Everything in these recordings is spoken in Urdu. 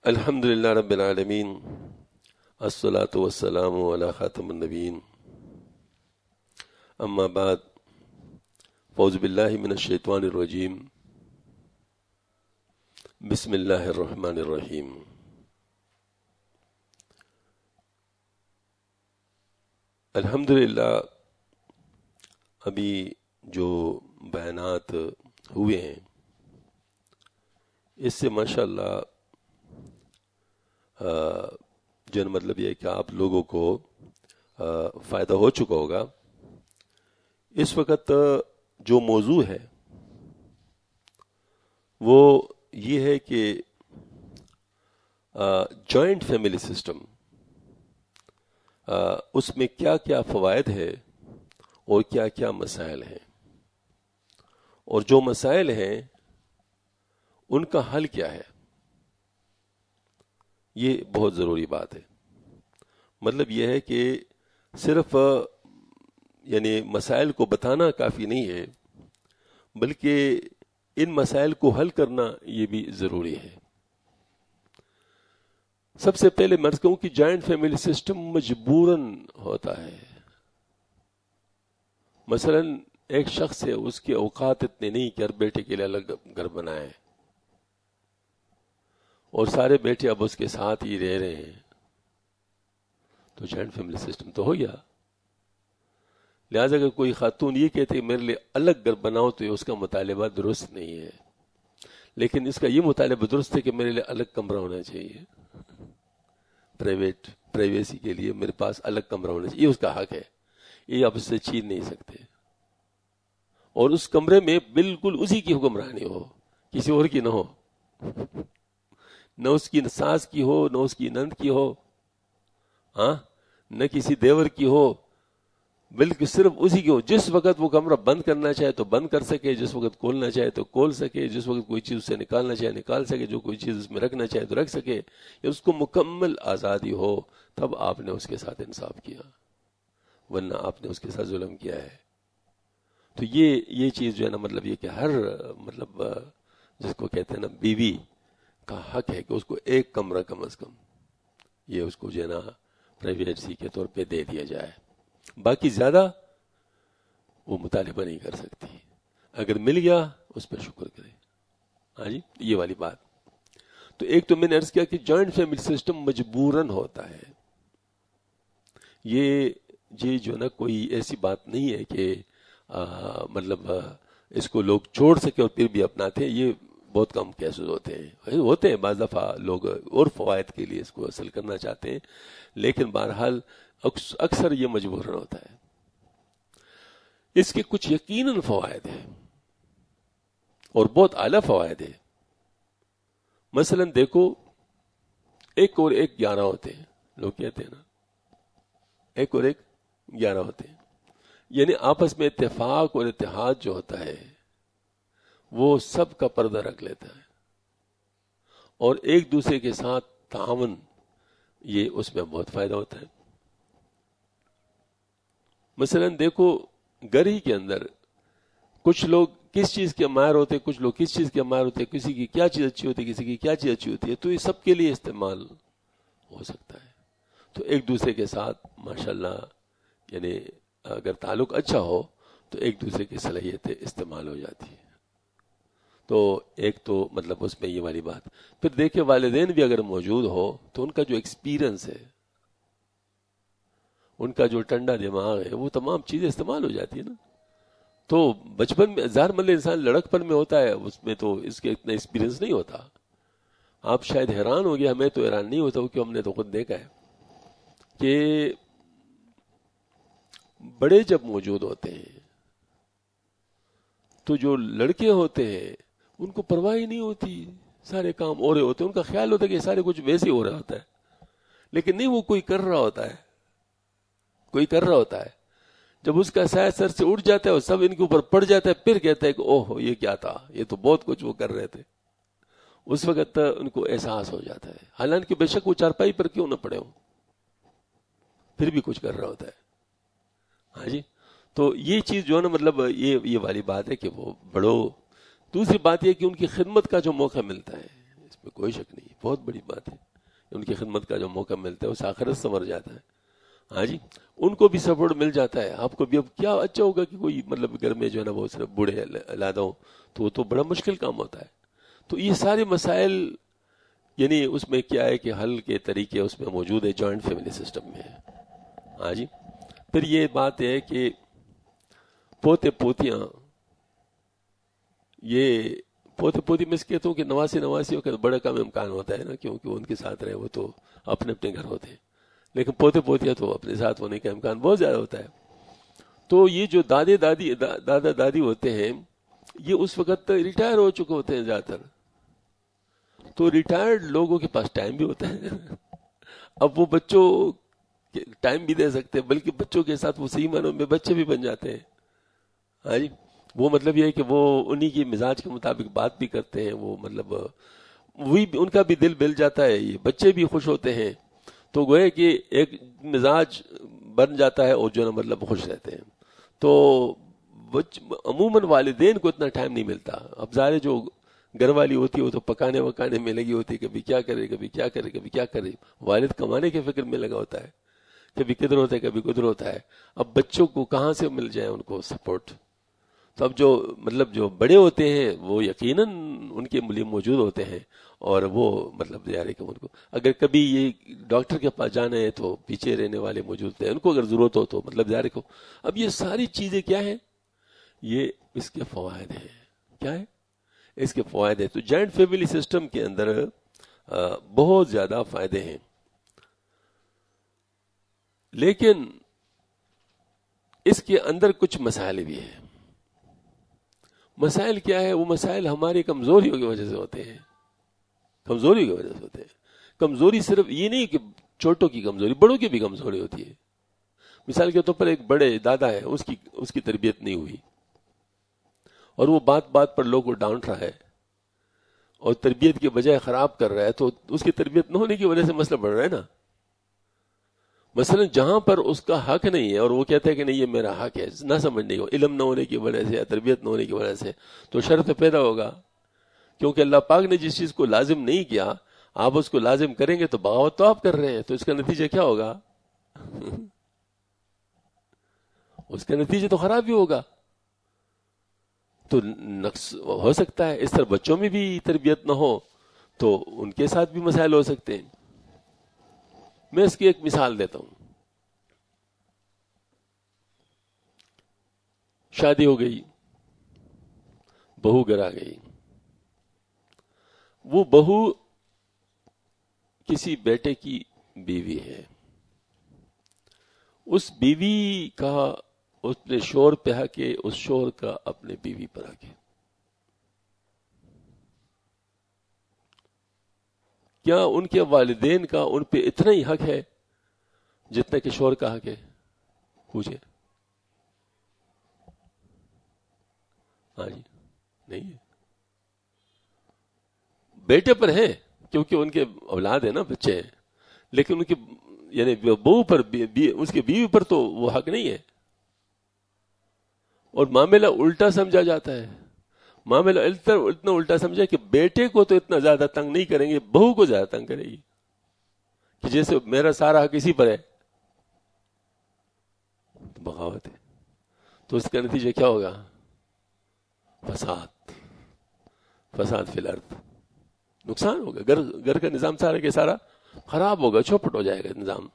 الحمدللہ رب العالمین الصلاة والسلام علی خاتم النبیین اما بعد فاعوذ باللہ من الشیطان الرجیم بسم اللہ الرحمن الرحیم الحمدللہ ابھی جو بیانات ہوئے ہیں اس سے ماشاءاللہ جو مطلب یہ ہے کہ آپ لوگوں کو فائدہ ہو چکا ہوگا. اس وقت جو موضوع ہے وہ یہ ہے کہ جوائنٹ فیملی سسٹم اس میں کیا کیا فوائد ہے اور کیا کیا مسائل ہیں، اور جو مسائل ہیں ان کا حل کیا ہے. یہ بہت ضروری بات ہے. مطلب یہ ہے کہ صرف یعنی مسائل کو بتانا کافی نہیں ہے، بلکہ ان مسائل کو حل کرنا یہ بھی ضروری ہے. سب سے پہلے میں کہوں کہ جوائنٹ فیملی سسٹم مجبوراً ہوتا ہے. مثلا ایک شخص ہے، اس کے اوقات اتنے نہیں کہ ہر بیٹے کے لیے الگ گھر بنائے، اور سارے بیٹے اب اس کے ساتھ ہی رہ رہے ہیں، تو جوائنٹ فیملی سسٹم تو ہو گیا. لہٰذا اگر کوئی خاتون یہ کہتے میرے لیے الگ گھر بناؤ تو اس کا مطالبہ درست نہیں ہے، لیکن اس کا یہ مطالبہ درست ہے کہ میرے لیے الگ کمرہ ہونا چاہیے، پرائیویسی کے لیے میرے پاس الگ کمرہ ہونا چاہیے. یہ اس کا حق ہے، یہ آپ اس سے چھین نہیں سکتے. اور اس کمرے میں بالکل اسی کی حکمرانی ہو، کسی اور کی نہ ہو، نہ اس کی ساس کی ہو، نہ اس کی نند کی ہو، نہ کسی دیور کی ہو، بلکہ صرف اسی کی ہو. جس وقت وہ کمرہ بند کرنا چاہے تو بند کر سکے، جس وقت کھولنا چاہے تو کھول سکے، جس وقت کوئی چیز سے نکالنا چاہے نکال سکے، جو کوئی چیز اس میں رکھنا چاہے تو رکھ سکے. یا اس کو مکمل آزادی ہو، تب آپ نے اس کے ساتھ انصاف کیا، ورنہ آپ نے اس کے ساتھ ظلم کیا ہے. تو یہ چیز جو ہے نا، مطلب یہ کہ ہر مطلب جس کو کہتے ہیں نا بیوی کا حق ہے کہ اس کو ایک کمرہ کم از کم یہ اس کو جو ہے نا پرائیویسی کے طور پہ دے دیا جائے. باقی زیادہ وہ مطالبہ نہیں کر سکتی. اگر مل گیا اس پہ شکر کرے. ہاں جی، یہ والی بات. تو ایک تو میں نے عرض کیا کہ جوائنٹ فیملی سسٹم مجبوراً ہوتا ہے. یہ جو نا کوئی ایسی بات نہیں ہے کہ مطلب اس کو لوگ چھوڑ سکے اور پھر بھی اپناتے ہیں. یہ بہت کم کیسز ہوتے ہیں. بعض دفعہ لوگ اور فوائد کے لیے اس کو حاصل کرنا چاہتے ہیں، لیکن بہرحال اکثر یہ مجبوراً ہوتا ہے. اس کے کچھ یقیناً فوائد ہیں اور بہت اعلیٰ فوائد ہیں. مثلا دیکھو، ایک اور ایک 11 ہوتے ہیں. لوگ کہتے ہیں نا ایک اور ایک 11 ہوتے ہیں، یعنی آپس میں اتفاق اور اتحاد جو ہوتا ہے وہ سب کا پردہ رکھ لیتا ہے، اور ایک دوسرے کے ساتھ تعاون، یہ اس میں بہت فائدہ ہوتا ہے. مثلا دیکھو، گھر ہی کے اندر کچھ لوگ کس چیز کے ماہر ہوتے، کچھ لوگ کس چیز کے ماہر ہوتے، کسی کی کیا چیز اچھی ہوتی ہے، کسی کی کیا چیز اچھی ہوتی ہے، تو یہ سب کے لیے استعمال ہو سکتا ہے. تو ایک دوسرے کے ساتھ ماشاءاللہ یعنی اگر تعلق اچھا ہو تو ایک دوسرے کی صلاحیتیں استعمال ہو جاتی ہیں. تو ایک تو مطلب اس میں یہ والی بات. پھر دیکھیں، والدین بھی اگر موجود ہو تو ان کا جو ایکسپیرئنس ہے، ان کا جو ٹھنڈا دماغ ہے، وہ تمام چیزیں استعمال ہو جاتی ہے نا. تو بچپن میں ظاہر مند انسان لڑک پن میں ہوتا ہے، اس میں تو اس کے اتنا ایکسپیرئنس نہیں ہوتا. آپ شاید حیران ہو گیا، ہمیں تو حیران نہیں ہوتا کہ ہم نے تو خود دیکھا ہے کہ بڑے جب موجود ہوتے ہیں تو جو لڑکے ہوتے ہیں ان کو پرواہ ہی نہیں ہوتی، سارے کام ہو رہے ہوتے ہیں، ان کا خیال ہوتا ہے کہ سارے کچھ ویسے ہو رہا ہوتا ہے، لیکن نہیں، وہ کوئی کر رہا ہوتا ہے. جب اس کا سایہ سر سے اٹھ جاتا ہے اور سب ان کے اوپر پڑ جاتا ہے، پھر کہتا ہے کہ اوہ یہ کیا تھا، یہ تو بہت کچھ وہ کر رہے تھے. اس وقت ان کو احساس ہو جاتا ہے، حالانکہ بے شک وہ چارپائی پر کیوں نہ پڑے ہوں، پھر بھی کچھ کر رہا ہوتا ہے. ہاں جی. تو یہ چیز جو ہے نا، مطلب یہ والی بات ہے کہ وہ بڑو. دوسری بات یہ کہ ان کی خدمت کا جو موقع ملتا ہے، میں کوئی شک نہیں، بہت بڑی بات ہے. ان کی خدمت کا جو موقع ملتا ہے اس آخرت سنور جاتا ہے. ہاں جی، ان کو بھی سپورٹ مل جاتا ہے. آپ کو بھی اب کیا اچھا ہوگا کہ کوئی مطلب گھر میں جو ہے نا وہ صرف بوڑھے علیحدہ ہوں، تو وہ تو بڑا مشکل کام ہوتا ہے. تو یہ سارے مسائل یعنی اس میں کیا ہے کہ حل کے طریقے اس میں موجود ہے، جوائنٹ فیملی سسٹم میں ہے. ہاں جی. پھر یہ بات ہے کہ پوتے پوتیاں، یہ پوتے پوتی میں اس کہتا ہوں کہ نواسیوں کا بڑا کم امکان ہوتا ہے نا، کیونکہ ان کے ساتھ رہے وہ تو اپنے اپنے گھر ہوتے ہیں، لیکن پوتے پوتیاں تو اپنے ساتھ ہونے کا امکان بہت زیادہ ہوتا ہے. تو یہ جو دادا دادی ہوتے ہیں یہ اس وقت ریٹائر ہو چکے ہوتے ہیں زیادہ تر. تو ریٹائرڈ لوگوں کے پاس ٹائم بھی ہوتا ہے. اب وہ بچوں ٹائم بھی دے سکتے ہیں، بلکہ بچوں کے ساتھ وہ صحیح معنوں میں بچے بھی بن جاتے ہیں. ہاں جی، وہ مطلب یہ ہے کہ وہ انہی کی مزاج کے مطابق بات بھی کرتے ہیں، وہ مطلب وہی ان کا بھی دل مل جاتا ہے، یہ بچے بھی خوش ہوتے ہیں. تو گوئے کہ ایک مزاج بن جاتا ہے اور جو ہے نا مطلب خوش رہتے ہیں. تو عموماً والدین کو اتنا ٹائم نہیں ملتا. اب ظاہر جو گھر والی ہوتی ہے وہ تو پکانے وکانے میں لگی ہوتی ہے، کبھی کیا کرے کبھی کیا کرے کبھی کیا کرے. والد کمانے کے فکر میں لگا ہوتا ہے، کبھی کدھر ہوتا ہے کبھی کدھر ہوتا ہے. اب بچوں کو کہاں سے مل جائے ان کو سپورٹ. تو اب جو مطلب جو بڑے ہوتے ہیں وہ یقیناً ان کے لیے موجود ہوتے ہیں، اور وہ مطلب یار کہ ان کو اگر کبھی یہ ڈاکٹر کے پاس جانا ہے تو پیچھے رہنے والے موجود ہیں، ان کو اگر ضرورت ہو تو مطلب یار کو. اب یہ ساری چیزیں کیا ہیں، یہ اس کے فوائد ہیں. کیا ہے اس کے فوائد ہیں. تو جوائنٹ فیملی سسٹم کے اندر بہت زیادہ فائدے ہیں، لیکن اس کے اندر کچھ مسائل بھی ہیں. مسائل کیا ہے؟ وہ مسائل ہماری کمزوریوں کی وجہ سے ہوتے ہیں. کمزوری کی وجہ سے ہوتے ہیں. کمزوری صرف یہ نہیں کہ چھوٹوں کی کمزوری، بڑوں کی بھی کمزوری ہوتی ہے. مثال کے طور پر ایک بڑے دادا ہے، اس کی تربیت نہیں ہوئی اور وہ بات بات پر لوگوں کو ڈانٹ رہا ہے اور تربیت کی بجائے خراب کر رہا ہے، تو اس کی تربیت نہ ہونے کی وجہ سے مسئلہ بڑھ رہا ہے نا. مثلا جہاں پر اس کا حق نہیں ہے اور وہ کہتا ہے کہ نہیں یہ میرا حق ہے، نہ سمجھنے کو، علم نہ ہونے کی وجہ سے یا تربیت نہ ہونے کی وجہ سے، تو شرط پیدا ہوگا. کیونکہ اللہ پاک نے جس چیز کو لازم نہیں کیا آپ اس کو لازم کریں گے تو بغاوت تو آپ کر رہے ہیں. تو اس کا نتیجہ کیا ہوگا؟ اس کا نتیجہ تو خراب ہی ہوگا. تو نقص ہو سکتا ہے. اس طرح بچوں میں بھی تربیت نہ ہو تو ان کے ساتھ بھی مسائل ہو سکتے ہیں. میں اس کی ایک مثال دیتا ہوں. شادی ہو گئی، بہو گھر آ گئی. وہ بہو کسی بیٹے کی بیوی ہے. اس بیوی کا اس نے شوہر پہ حق ہے، اس شوہر کا اپنے بیوی پر حق ہے. کیا ان کے والدین کا ان پہ اتنا ہی حق ہے جتنا کہ شوہر کا حق ہے؟ پوچھے. ہاں جی، نہیں ہے. بیٹے پر ہے کیونکہ ان کے اولاد ہے نا، بچے ہیں، لیکن ان کی یعنی بہو پر اس کی بیوی پر تو وہ حق نہیں ہے. اور معاملہ الٹا سمجھا جاتا ہے. معاملہ اتنا الٹا سمجھا کہ بیٹے کو تو اتنا زیادہ تنگ نہیں کریں گے، بہو کو زیادہ تنگ کرے گی کہ جیسے میرا سارا حق اسی پر ہے. بغاوت ہے. تو اس کا نتیجہ کیا ہوگا؟ فساد فی الارض. نقصان ہوگا. گھر کا نظام سارا کے سارا خراب ہوگا، چوپٹ ہو جائے گا نظام.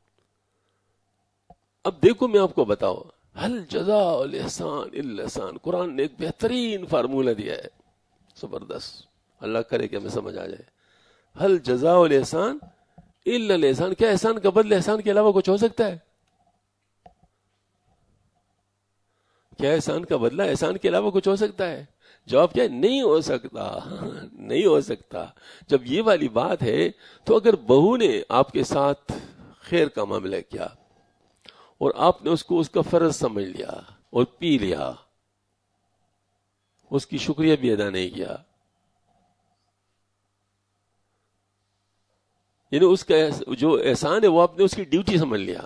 اب دیکھو میں آپ کو بتاؤ، حل جزاء الاحسان الا الاحسان. قرآن نے ایک بہترین فارمولہ دیا ہے، زبردست. اللہ کرے کہ ہمیں سمجھ آ جائے. حل جزاء الاحسان الا الاحسان. کیا احسان کا بدلہ احسان کے علاوہ کچھ ہو سکتا ہے؟ کیا احسان کا بدلہ احسان کے علاوہ کچھ ہو سکتا ہے؟ جواب کیا ہے؟ نہیں ہو سکتا. نہیں ہو سکتا. جب یہ والی بات ہے تو اگر بہو نے آپ کے ساتھ خیر کا معاملہ کیا اور آپ نے اس کو اس کا فرض سمجھ لیا اور پی لیا، اس کی شکریہ بھی ادا نہیں کیا، یعنی اس کا جو احسان ہے وہ آپ نے اس کی ڈیوٹی سمجھ لیا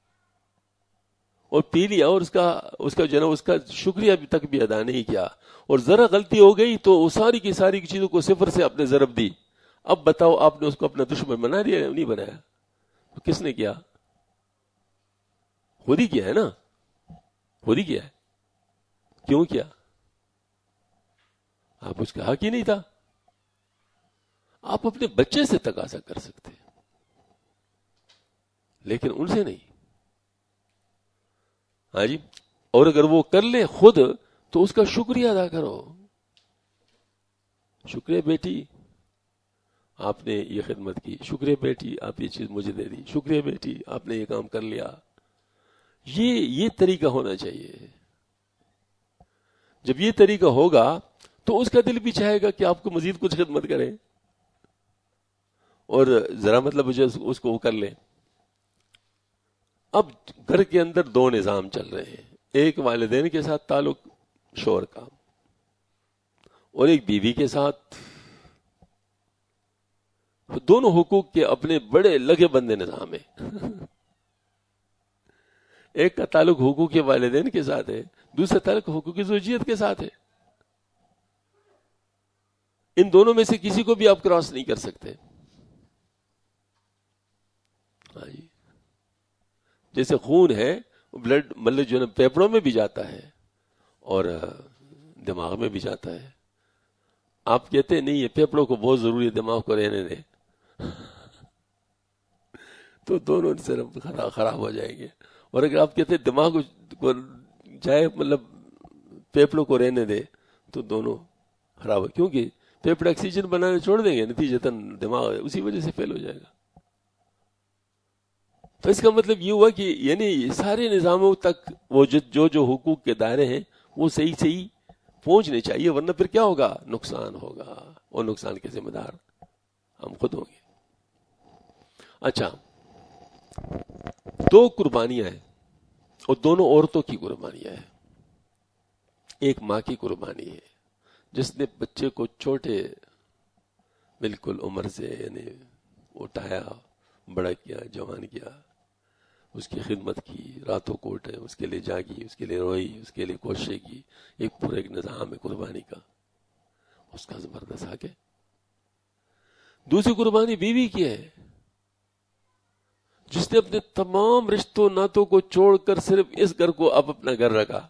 اور پی لیا، اور اس کا جو ہے اس کا شکریہ ابھی تک بھی ادا نہیں کیا، اور ذرا غلطی ہو گئی تو وہ ساری کی ساری چیزوں کو صفر سے اپنے ضرب دی، اب بتاؤ آپ نے اس کو اپنا دشمن بنا دیا نہیں بنایا؟ تو کس نے کیا؟ خود ہی کیا ہے نا، خود ہی کیا ہے. کیوں کیا؟ آپ اس کا حق ہی نہیں تھا. آپ اپنے بچے سے تقاضا کر سکتے لیکن ان سے نہیں. ہاں جی. اور اگر وہ کر لے خود تو اس کا شکریہ ادا کرو. شکریہ بیٹی آپ نے یہ خدمت کی، شکریہ بیٹی آپ یہ چیز مجھے دے دی، شکریہ بیٹی آپ نے یہ کام کر لیا. یہ طریقہ ہونا چاہیے. جب یہ طریقہ ہوگا تو اس کا دل بھی چاہے گا کہ آپ کو مزید کچھ خدمت کریں اور ذرا مطلب اس کو وہ کر لیں. اب گھر کے اندر دو نظام چل رہے ہیں، ایک والدین کے ساتھ تعلق شوہر کا اور ایک بیوی کے ساتھ. دونوں حقوق کے اپنے بڑے لگے بندے نظام ہیں. ایک کا تعلق حقوق کے والدین کے ساتھ ہے، دوسرا تعلق حقوق زوجیت کے ساتھ ہے. ان دونوں میں سے کسی کو بھی آپ کراس نہیں کر سکتے. ہاں جی. جیسے خون ہے بلڈ مطلب جو ہے پھیپھڑوں میں بھی جاتا ہے اور دماغ میں بھی جاتا ہے. آپ کہتے ہیں نہیں یہ پھیپھڑوں کو بہت ضروری ہے، دماغ کو رہنے دیں، تو دونوں سے خراب ہو جائیں گے. اور اگر آپ کہتے ہیں دماغ کو جائے مطلب پھیپھڑوں کو رہنے دے تو دونوں خراب ہو، کیونکہ پھیپھڑے آکسیجن بنانے چھوڑ دیں گے، نتیجتاً دماغ اسی وجہ سے فیل ہو جائے گا. تو اس کا مطلب یہ ہوا کہ یعنی سارے نظاموں تک وہ جو حقوق کے دائرے ہیں وہ صحیح پہنچنے چاہیے، ورنہ پھر کیا ہوگا؟ نقصان ہوگا، اور نقصان کے ذمہ دار ہم خود ہوں گے. اچھا، دو قربانیاں ہیں اور دونوں عورتوں کی قربانیاں ہیں. ایک ماں کی قربانی ہے جس نے بچے کو چھوٹے بالکل عمر سے یعنی اٹھایا، بڑا کیا، جوان کیا، اس کی خدمت کی، راتوں کو اٹھے، اس کے لیے جاگی، اس کے لیے روئی، اس کے لیے کوششیں کی. ایک پورا ایک نظام ہے قربانی کا، اس کا زبردست حق ہے. دوسری قربانی بیوی کی ہے جس نے اپنے تمام رشتوں ناتوں کو چھوڑ کر صرف اس گھر کو اب اپنا گھر رکھا.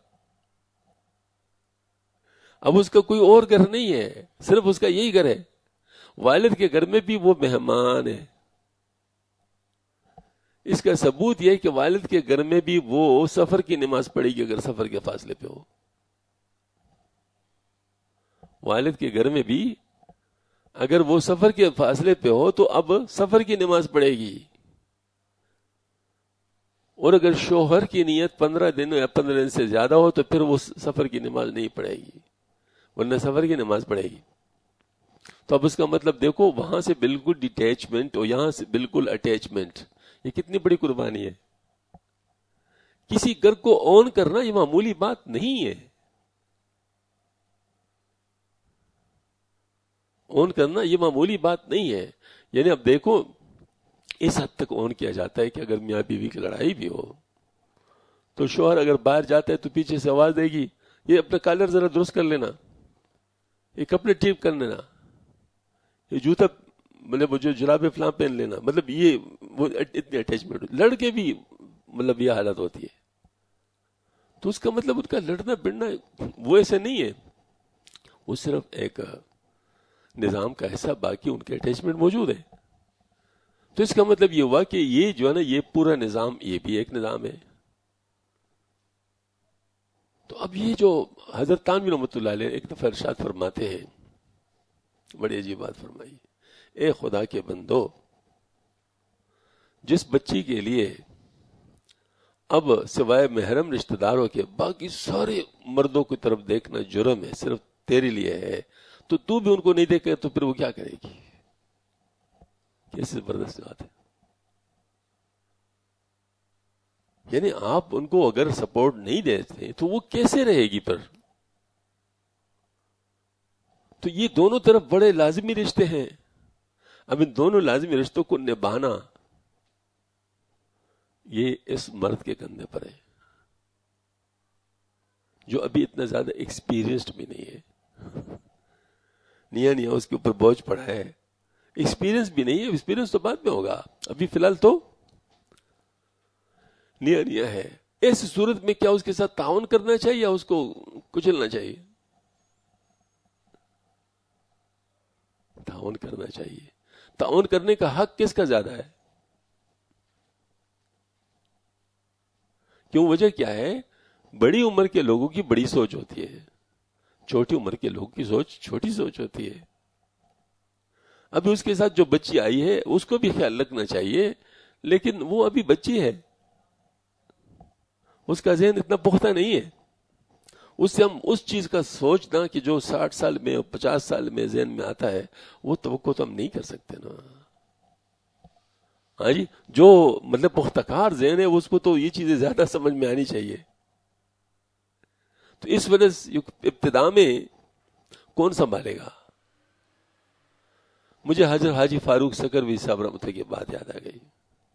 اب اس کا کوئی اور گھر نہیں ہے، صرف اس کا یہی گھر ہے. والد کے گھر میں بھی وہ مہمان ہے. اس کا ثبوت یہ ہے کہ والد کے گھر میں بھی وہ سفر کی نماز پڑھے گی اگر سفر کے فاصلے پہ ہو. والد کے گھر میں بھی اگر وہ سفر کے فاصلے پہ ہو تو اب سفر کی نماز پڑھے گی. اور اگر شوہر کی نیت 15 دن یا 15 دن سے زیادہ ہو تو پھر وہ سفر کی نماز نہیں پڑھے گی، ورنہ سفر کی نماز پڑھے گی. تو اب اس کا مطلب دیکھو، وہاں سے بالکل ڈیٹیچمنٹ اور یہاں سے بالکل اٹیچمنٹ، یہ کتنی بڑی قربانی ہے. کسی گھر کو اون کرنا یہ معمولی بات نہیں ہے. اون کرنا یہ معمولی بات نہیں ہے. یعنی اب دیکھو اس حد تک اون کیا جاتا ہے کہ اگر میاں بیوی کی لڑائی بھی ہو تو شوہر اگر باہر جاتا ہے تو پیچھے سے آواز دے گی، یہ اپنا کالر ذرا درست کر لینا، یہ کپڑے ٹھیک کر لینا، یہ جوتا مطلب جو جرابیں فلاں پہن لینا. مطلب یہ وہ اتنی اٹیچمنٹ. لڑکے بھی مطلب یہ حالت ہوتی ہے. تو اس کا مطلب ان کا لڑنا بڑنا وہ ایسے نہیں ہے، وہ صرف ایک نظام کا حصہ، باقی ان کے اٹیچمنٹ موجود ہے. تو اس کا مطلب یہ ہوا کہ یہ جو ہے نا یہ پورا نظام یہ بھی ایک نظام ہے. تو اب یہ جو حضرت تانوی رحمۃ اللہ علیہ ایک دفعہ ارشاد فرماتے ہیں، بڑی عجیب بات فرمائی، اے خدا کے بندو، جس بچی کے لیے اب سوائے محرم رشتہ داروں کے باقی سارے مردوں کی طرف دیکھنا جرم ہے، صرف تیرے لیے ہے، تو بھی ان کو نہیں دیکھے تو پھر وہ کیا کرے گی؟ کیسے زبردست بات ہے. یعنی آپ ان کو اگر سپورٹ نہیں دیتے تو وہ کیسے رہے گی پھر؟ تو یہ دونوں طرف بڑے لازمی رشتے ہیں. اب ان دونوں لازمی رشتوں کو نبھانا یہ اس مرد کے کندھے پر ہے جو ابھی اتنا زیادہ ایکسپیرینسڈ بھی نہیں ہے. نیا اس کے اوپر بوجھ پڑا ہے، ایکسپیرینس بھی نہیں ہے. ایکسپیرینس تو بعد میں ہوگا, ابھی فی الحال تو نیا نیا ہے. ایسی صورت میں کیا اس کے ساتھ تعاون کرنا چاہیے یا اس کو کچلنا چاہیے؟ تعاون کرنا چاہیے. تعاون کرنے کا حق کس کا زیادہ ہے؟ کیوں؟ وجہ کیا ہے؟ بڑی عمر کے لوگوں کی بڑی سوچ ہوتی ہے, چھوٹی عمر کے لوگوں کی سوچ چھوٹی سوچ ہوتی ہے. ابھی اس کے ساتھ جو بچی آئی ہے اس کو بھی خیال رکھنا چاہیے, لیکن وہ ابھی بچی ہے, اس کا ذہن اتنا پختہ نہیں ہے. اس سے ہم اس چیز کا سوچنا کہ جو 60 سال میں 50 سال میں ذہن میں آتا ہے وہ توقع تو ہم نہیں کر سکتے نا. ہاں جی, جو مطلب پختکار ذہن ہے اس کو تو یہ چیزیں زیادہ سمجھ میں آنی چاہیے. تو اس وجہ سے ابتدا میں کون سنبھالے گا؟ مجھے حضرت حاجی فاروق سکروی صاحب رحمۃ اللہ کی بات یاد آ گئی.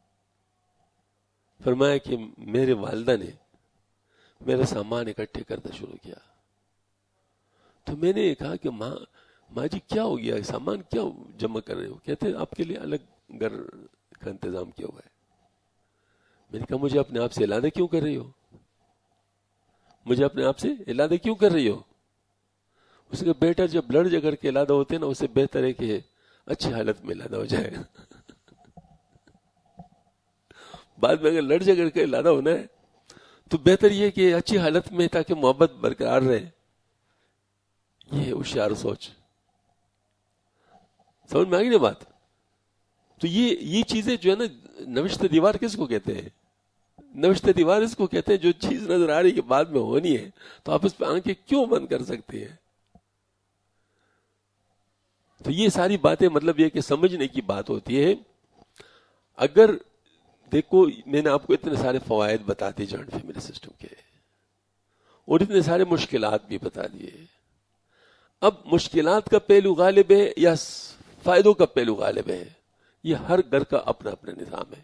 فرمایا کہ میرے والدہ نے میرا سامان اکٹھے کرنا شروع کیا, تو میں نے کہا کہ ماں جی کیا ہو گیا, سامان کیا جمع کر رہے ہو؟ کہتے ہیں آپ کے لیے الگ گھر کا انتظام کیا ہوا ہے. میں نے کہا مجھے اپنے آپ سے علادہ کیوں کر رہی ہو؟ مجھے اپنے آپ سے علادہ کیوں کر رہی ہو؟ اس کا بیٹا جب لڑ جگر کے علادہ ہوتے ہیں نا, اس سے بہتر ہے کہ اچھی حالت میں علادہ ہو جائے. بعد میں اگر لڑ جگر کے علادہ ہونا ہے تو بہتر یہ کہ اچھی حالت میں, تاکہ محبت برقرار رہے. یہ ہوشیار سوچ. سمجھ میں آ گئی نا بات؟ تو یہ چیزیں جو ہے نا, نوشتہ دیوار کس کو کہتے ہیں؟ نوشتہ دیوار اس کو کہتے ہیں جو چیز نظر آ رہی کہ بعد میں ہونی ہے, تو آپ اس پہ آنکھیں کیوں بند کر سکتے ہیں؟ تو یہ ساری باتیں مطلب یہ کہ سمجھنے کی بات ہوتی ہے. اگر دیکھو, میں نے آپ کو اتنے سارے فوائد بتا دیے جوائنٹ فیملی سسٹم کے, اور اتنے سارے مشکلات بھی بتا دیے. اب مشکلات کا پہلو غالب ہے یا فائدوں کا پہلو غالب ہے؟ یہ ہر گھر کا اپنا اپنا نظام ہے.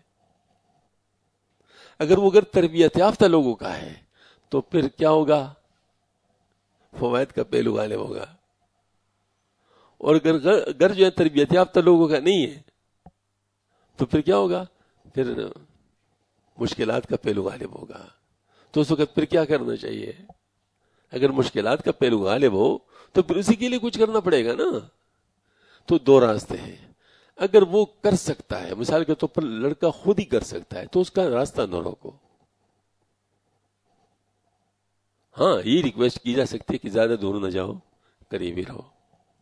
اگر وہ گھر تربیت یافتہ لوگوں کا ہے تو پھر کیا ہوگا؟ فوائد کا پہلو غالب ہوگا. اور اگر گھر جو ہے تربیت یافتہ لوگوں کا نہیں ہے تو پھر کیا ہوگا؟ پھر مشکلات کا پہلو غالب ہوگا. تو اس وقت پھر کیا کرنا چاہیے؟ اگر مشکلات کا پہلو غالب ہو تو پھر اسی کے لیے کچھ کرنا پڑے گا نا. تو دو راستے ہیں. اگر وہ کر سکتا ہے, مثال کے طور پر لڑکا خود ہی کر سکتا ہے, تو اس کا راستہ نہ روکو. ہاں, یہ ریکویسٹ کی جا سکتی ہے کہ زیادہ دور نہ جاؤ, قریب ہی رہو,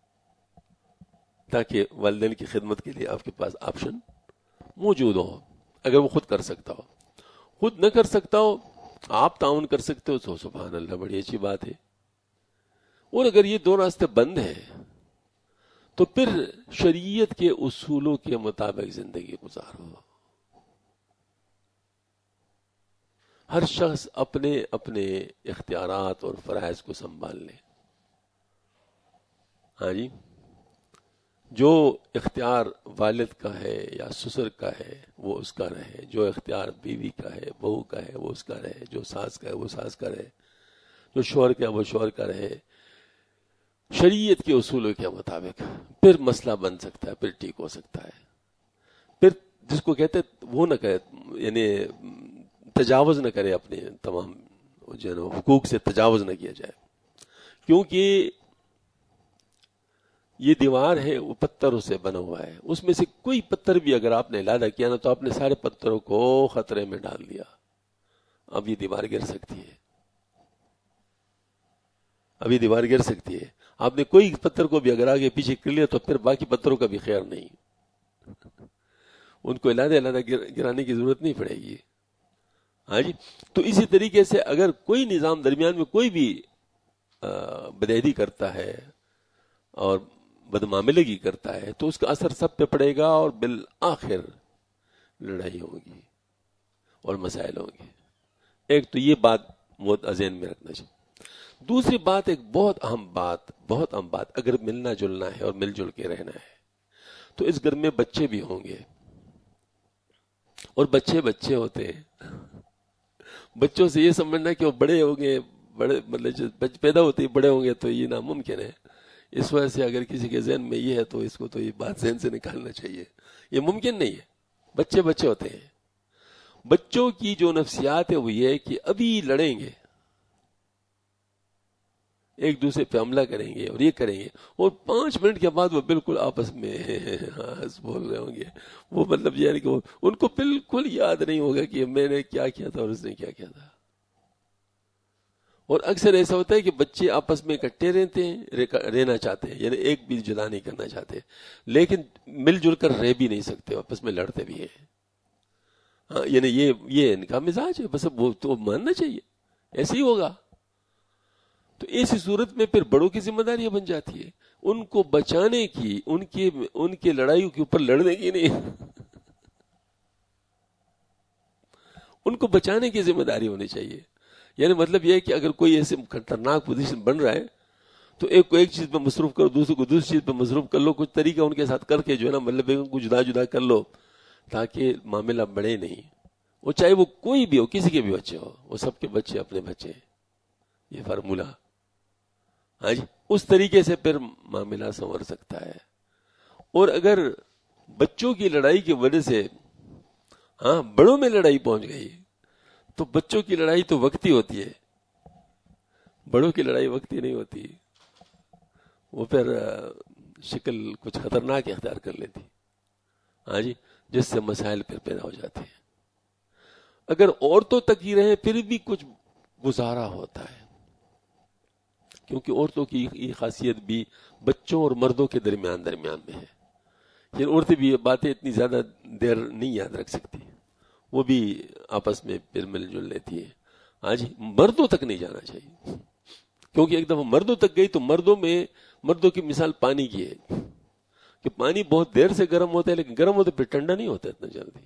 تاکہ والدین کی خدمت کے لیے آپ کے پاس آپشن موجود ہو. اگر وہ خود کر سکتا ہو. خود نہ کر سکتا ہو, آپ تعاون کر سکتے ہو, تو سبحان اللہ, بڑی اچھی بات ہے. اور اگر یہ دو راستے بند ہیں تو پھر شریعت کے اصولوں کے مطابق زندگی گزارو. ہر شخص اپنے اپنے اختیارات اور فرائض کو سنبھال لے. ہاں جی, جو اختیار والد کا ہے یا سسر کا ہے وہ اس کا رہے, جو اختیار بیوی کا ہے, بہو کا ہے, وہ اس کا رہے, جو ساس کا ہے وہ ساس کا رہے, جو شوہر کا ہے وہ شوہر کا رہے. شریعت کے اصولوں کے مطابق پھر مسئلہ بن سکتا ہے, پھر ٹھیک ہو سکتا ہے. پھر جس کو کہتے وہ نہ کرے, یعنی تجاوز نہ کرے, اپنے تمام جو ہے نا حقوق سے تجاوز نہ کیا جائے. کیونکہ یہ دیوار ہے وہ پتھروں سے بنا ہوا ہے, اس میں سے کوئی پتھر بھی اگر آپ نے علادہ کیا نا تو آپ نے سارے پتھروں کو خطرے میں ڈال دیا. اب یہ دیوار گر سکتی ہے, اب یہ دیوار گر سکتی ہے. آپ نے کوئی پتھر کو بھی اگر آگے پیچھے کر لیا تو پھر باقی پتھروں کا بھی خیر نہیں, ان کو علیحدہ گرانے کی ضرورت نہیں پڑے گی. ہاں جی, تو اسی طریقے سے اگر کوئی نظام درمیان میں کوئی بھی بدعہدی کرتا ہے اور بدمعاملگی کرتا ہے تو اس کا اثر سب پہ پڑے گا, اور بالآخر لڑائی ہوگی اور مسائل ہوں گے. ایک تو یہ بات ذہن میں رکھنا چاہیے. دوسری بات, ایک بہت اہم بات, اگر ملنا جلنا ہے اور مل جل کے رہنا ہے تو اس گھر میں بچے بھی ہوں گے, اور بچے ہوتے ہیں. بچوں سے یہ سمجھنا کہ وہ بڑے ہوں گے, بڑے مطلب پیدا ہوتے ہی بڑے ہوں گے, تو یہ ناممکن ہے. اس وجہ سے اگر کسی کے ذہن میں یہ ہے تو اس کو تو یہ بات ذہن سے نکالنا چاہیے. یہ ممکن نہیں ہے. بچے بچے ہوتے ہیں. بچوں کی جو نفسیات ہے وہ یہ ہے کہ ابھی لڑیں گے, ایک دوسرے پہ حملہ کریں گے اور یہ کریں گے, اور 5 منٹ کے بعد وہ بالکل آپس میں بول رہے ہوں گے. وہ مطلب یہ ہے کہ ان کو بالکل یاد نہیں ہوگا کہ میں نے کیا کیا تھا اور اس نے کیا کیا تھا. اور اکثر ایسا ہوتا ہے کہ بچے آپس میں اکٹھے رہتے ہیں, رہنا چاہتے ہیں, یعنی ایک بھی جدا نہیں کرنا چاہتے, لیکن مل جل کر رہ بھی نہیں سکتے, آپس میں لڑتے بھی ہیں. ہاں, یعنی یہ ان کا مزاج ہے, بس وہ تو ماننا چاہیے, ایسے ہی ہوگا. تو ایسی صورت میں پھر بڑوں کی ذمہ داریاں بن جاتی ہے ان کو بچانے کی, ان کے لڑائیوں کے اوپر لڑنے کی نہیں, ان کو بچانے کی ذمہ داری ہونی چاہیے. یعنی مطلب یہ ہے کہ اگر کوئی ایسے خطرناک پوزیشن بن رہا ہے تو ایک کو ایک چیز پہ مصروف کرو, دوسرے کو دوسری چیز پہ مصروف کر لو, کچھ طریقہ ان کے ساتھ کر کے جو ہے نا مطلب کو جدا جدا کر لو تاکہ معاملہ بڑھے نہیں. وہ چاہے وہ کوئی بھی ہو, کسی کے بھی بچے ہو, وہ سب کے بچے اپنے بچے ہیں, یہ فارمولہ. ہاں جی, اس طریقے سے پھر معاملہ سنور سکتا ہے. اور اگر بچوں کی لڑائی کی وجہ سے ہاں بڑوں میں لڑائی پہنچ گئی تو بچوں کی لڑائی تو وقتی ہوتی ہے, بڑوں کی لڑائی وقتی نہیں ہوتی, وہ پھر شکل کچھ خطرناک اختیار کر لیتی. ہاں جی, جس سے مسائل پھر پیدا ہو جاتے ہیں. اگر عورتوں تک ہی رہے پھر بھی کچھ گزارا ہوتا ہے, کیونکہ عورتوں کی یہ خاصیت بھی بچوں اور مردوں کے درمیان میں ہے. یہ عورتیں بھی یہ باتیں اتنی زیادہ دیر نہیں یاد رکھ سکتی, وہ بھی آپس میں پھر مل جل لیتی ہے. ہاں جی, مردوں تک نہیں جانا چاہیے, کیونکہ ایک دفعہ مردوں تک گئی تو مردوں کی مثال پانی کی ہے کہ پانی بہت دیر سے گرم ہوتا ہے, لیکن گرم ہوتے پھر ٹھنڈا نہیں ہوتا اتنا جلدی,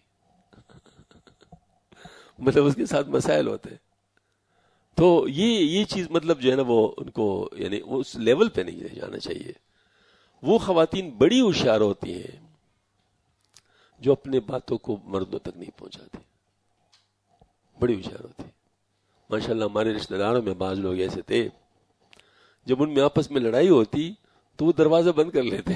مطلب اس کے ساتھ مسائل ہوتے ہیں. تو یہ چیز مطلب جو ہے نا وہ ان کو یعنی اس لیول پہ نہیں جانا چاہیے. وہ خواتین بڑی ہوشیار ہوتی ہیں جو اپنے باتوں کو مردوں تک نہیں پہنچاتی, بڑی ہوشیار ہوتی. ماشاءاللہ ہمارے رشتہ داروں میں بعض لوگ ایسے تھے, جب ان میں آپس میں لڑائی ہوتی تو وہ دروازہ بند کر لیتے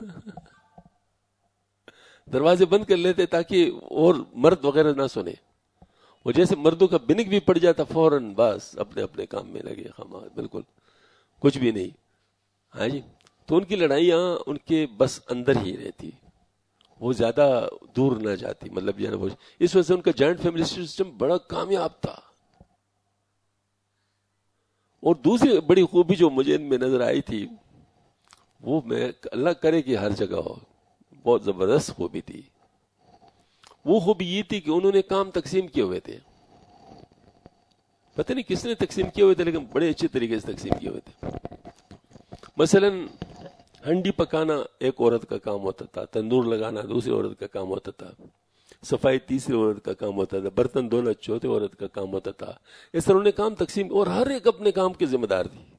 دروازے بند کر لیتے تاکہ اور مرد وغیرہ نہ سنے. وہ جیسے مردوں کا بنک بھی پڑ جاتا فوراً بس اپنے اپنے کام میں لگے, بالکل کچھ بھی نہیں. ہاں جی, تو ان کی لڑائیاں ان کے بس اندر ہی رہتی, وہ زیادہ دور نہ جاتی. مطلب یہ اس وجہ سے ان کا جوائنٹ فیملی سسٹم بڑا کامیاب تھا. اور دوسری بڑی خوبی جو مجھے ان میں نظر آئی تھی, وہ میں اللہ کرے کہ ہر جگہ ہو, بہت زبردست خوبی تھی. وہ خوبی یہ تھی کہ انہوں نے کام تقسیم کیے ہوئے تھے, پتہ نہیں کس نے تقسیم کیے ہوئے تھے, لیکن بڑے اچھے طریقے سے تقسیم کیے ہوئے تھے. مثلا ہنڈی پکانا ایک عورت کا کام ہوتا تھا, تندور لگانا دوسری عورت کا کام ہوتا تھا, صفائی تیسری عورت کا کام ہوتا تھا, برتن دھونا چوتھی عورت کا کام ہوتا تھا. اس طرح انہوں نے کام تقسیم, اور ہر ایک اپنے کام کی ذمہ دار تھی.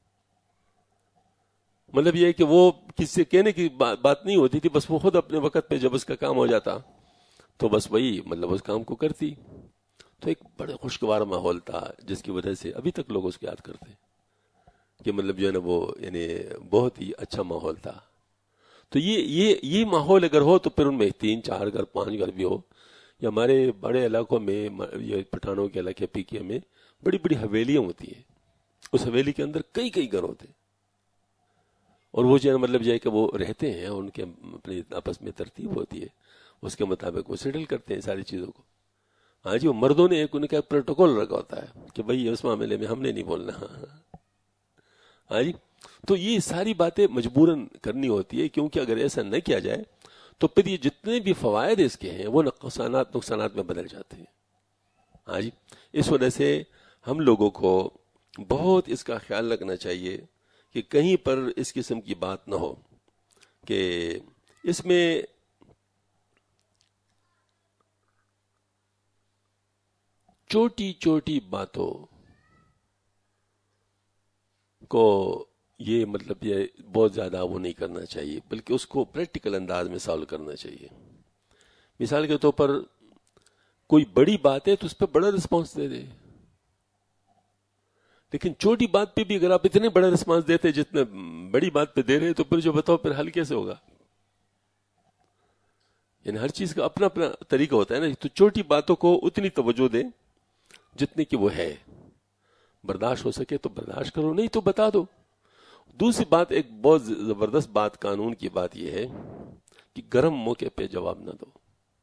مطلب یہ ہے کہ وہ کسی سے کہنے کی بات نہیں ہوتی تھی, بس وہ خود اپنے وقت پہ جب اس کا کام ہو جاتا تو بس وہی مطلب اس کام کو کرتی. تو ایک بڑے خوشگوار ماحول تھا جس کی وجہ سے ابھی تک لوگ اس کو یاد کرتے ہیں کہ مطلب جو ہے نا وہ یعنی بہت ہی اچھا ماحول تھا. تو یہ ماحول اگر ہو تو پھر ان میں 3 4 گھر 5 گھر بھی ہو, یا ہمارے بڑے علاقوں میں یہ پٹھانوں کے علاقے پیکے میں بڑی بڑی حویلیاں ہوتی ہیں, اس حویلی کے اندر کئی گھر ہوتے ہیں, اور وہ جو ہے مطلب یہ ہے کہ وہ رہتے ہیں, ان کے اپنے آپس میں ترتیب ہوتی ہے, اس کے مطابق وہ سیٹل کرتے ہیں ساری چیزوں کو. ہاں جی, وہ مردوں نے ان کا ایک پروٹوکول رکھا ہوتا ہے کہ بھئی اس معاملے میں ہم نے نہیں بولنا. ہاں جی, تو یہ ساری باتیں مجبوراً کرنی ہوتی ہے, کیونکہ اگر ایسا نہ کیا جائے تو پھر یہ جتنے بھی فوائد اس کے ہیں وہ نقصانات میں بدل جاتے ہیں. ہاں جی, اس وجہ سے ہم لوگوں کو بہت اس کا خیال رکھنا چاہیے کہ کہیں پر اس قسم کی بات نہ ہو کہ اس میں چھوٹی باتوں کو یہ مطلب یہ بہت زیادہ وہ نہیں کرنا چاہیے, بلکہ اس کو پریکٹیکل انداز میں سالو کرنا چاہیے. مثال کے طور پر کوئی بڑی بات ہے تو اس پہ بڑا رسپانس دے دے, لیکن چھوٹی بات پہ بھی اگر آپ اتنے بڑا رسپانس دیتے جتنے بڑی بات پہ دے رہے تو پھر جو بتاؤ پھر حل کیسے ہوگا؟ یعنی ہر چیز کا اپنا اپنا طریقہ ہوتا ہے نا. تو چھوٹی باتوں کو اتنی توجہ دیں جتنی کہ وہ ہے. برداشت ہو سکے تو برداشت کرو, نہیں تو بتا دو. دوسری بات, ایک بہت زبردست بات قانون کی بات یہ ہے کہ گرم موقع پہ جواب نہ دو.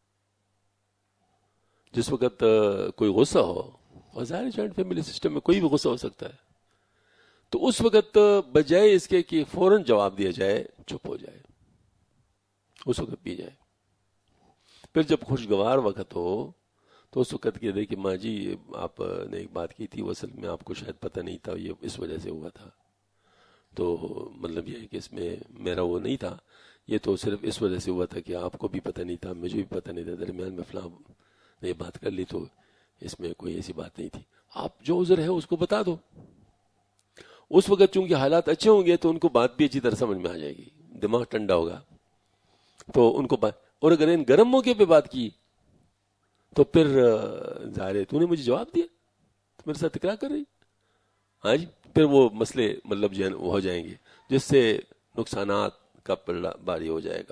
جس وقت کوئی غصہ ہو, اور ظاہر جوائنٹ فیملی سسٹم میں کوئی بھی غصہ ہو سکتا ہے, تو اس وقت بجائے اس کے کہ فوراً جواب دیا جائے, چپ ہو جائے, اس وقت پی جائے. پھر جب خوشگوار وقت ہو تو اس وقت کہہ دے کہ ماں جی آپ نے ایک بات کی تھی, وہ اصل میں آپ کو شاید پتہ نہیں تھا, یہ اس وجہ سے ہوا تھا, تو مطلب یہ ہے کہ اس میں میرا وہ نہیں تھا, یہ تو صرف اس وجہ سے ہوا تھا کہ آپ کو بھی پتہ نہیں تھا, مجھے بھی پتہ نہیں تھا, درمیان میں فلاں نے بات کر لی, تو اس میں کوئی ایسی بات نہیں تھی. آپ جو عذر ہے اس کو بتا دو. اس وقت چونکہ حالات اچھے ہوں گے تو ان کو بات بھی اچھی طرح سمجھ میں آ جائے گی, دماغ ٹھنڈا ہوگا تو ان کو بات. اور اگر ان گرم موقع پہ بات کی تو پھر ظاہر ہے تو نے مجھے جواب دیا, تو میرے ساتھ تکرار کر رہی, ہاں جی, پھر وہ مسئلے مطلب جو ہو جائیں گے, جس سے نقصانات کا پلڑا باری ہو جائے گا.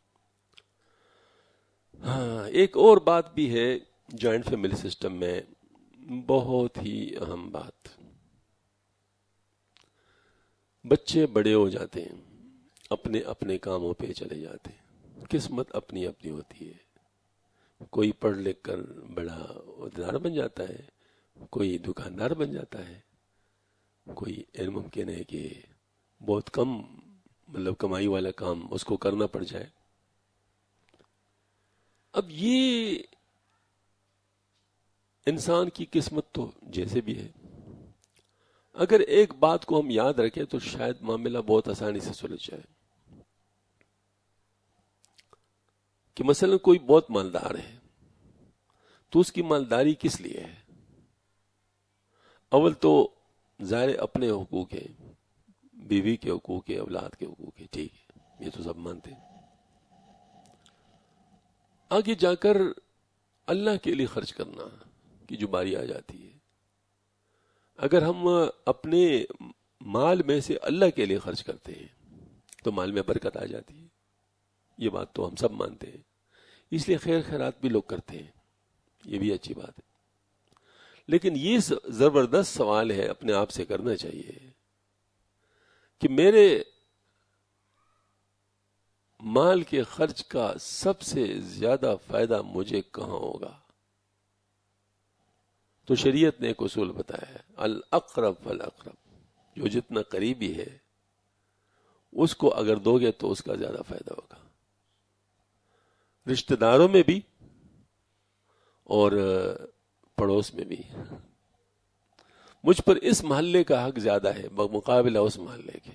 ہاں, ایک اور بات بھی ہے جوائنٹ فیملی سسٹم میں, بہت ہی اہم بات. بچے بڑے ہو جاتے ہیں, اپنے اپنے کاموں پہ چلے جاتے ہیں, قسمت اپنی اپنی ہوتی ہے. کوئی پڑھ لکھ کر بڑا عہدیدار بن جاتا ہے, کوئی دکاندار بن جاتا ہے, کوئی ممکن ہے کہ بہت کم مطلب کمائی والا کام اس کو کرنا پڑ جائے. اب یہ انسان کی قسمت تو جیسے بھی ہے. اگر ایک بات کو ہم یاد رکھیں تو شاید معاملہ بہت آسانی سے سلجھ جائے کہ مثلا کوئی بہت مالدار ہے تو اس کی مالداری کس لیے ہے؟ اول تو ظاہر اپنے حقوق ہیں, بیوی کے حقوق ہیں, اولاد کے حقوق ہیں, ٹھیک ہے, یہ تو سب مانتے ہیں. آگے جا کر اللہ کے لیے خرچ کرنا کی جو باری آ جاتی ہے, اگر ہم اپنے مال میں سے اللہ کے لیے خرچ کرتے ہیں تو مال میں برکت آ جاتی ہے. یہ بات تو ہم سب مانتے ہیں, اس لیے خیر خیرات بھی لوگ کرتے ہیں, یہ بھی اچھی بات ہے. لیکن یہ زبردست سوال ہے, اپنے آپ سے کرنا چاہیے کہ میرے مال کے خرچ کا سب سے زیادہ فائدہ مجھے کہاں ہوگا؟ تو شریعت نے ایک اصول بتایا ہے, الاقرب فالاقرب, جو جتنا قریبی ہے اس کو اگر دو گے تو اس کا زیادہ فائدہ ہوگا, رشتہ داروں میں بھی اور پڑوس میں بھی. مجھ پر اس محلے کا حق زیادہ ہے بمقابلہ اس محلے کے,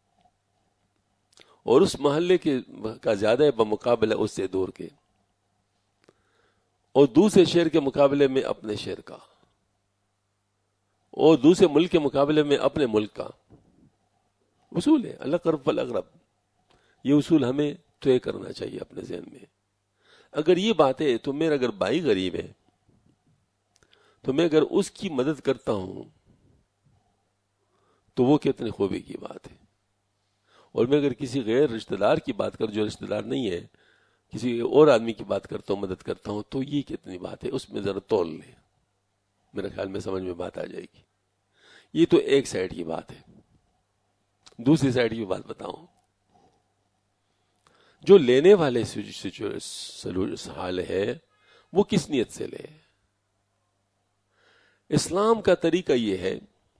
اور اس محلے کا زیادہ ہے بمقابلہ اس سے دور کے, اور دوسرے شہر کے مقابلے میں اپنے شہر کا, اور دوسرے ملک کے مقابلے میں اپنے ملک کا. اصول ہے الاقرب فالاقرب. یہ اصول ہمیں طے کرنا چاہیے اپنے ذہن میں. اگر یہ بات ہے تو میرا اگر بھائی غریب ہے تو میں اگر اس کی مدد کرتا ہوں تو وہ کتنی خوبی کی بات ہے. اور میں اگر کسی غیر رشتہ دار کی بات کر, جو رشتہ دار نہیں ہے, کسی اور آدمی کی بات کرتا ہوں, مدد کرتا ہوں, تو یہ کتنی بات ہے, اس میں ذرا تول لیں, میرے خیال میں سمجھ میں بات آ جائے گی. یہ تو ایک سائڈ کی بات ہے. دوسری سائڈ کی بات بتاؤں, جو لینے والے حال ہے وہ کس نیت سے لے. اسلام کا طریقہ یہ ہے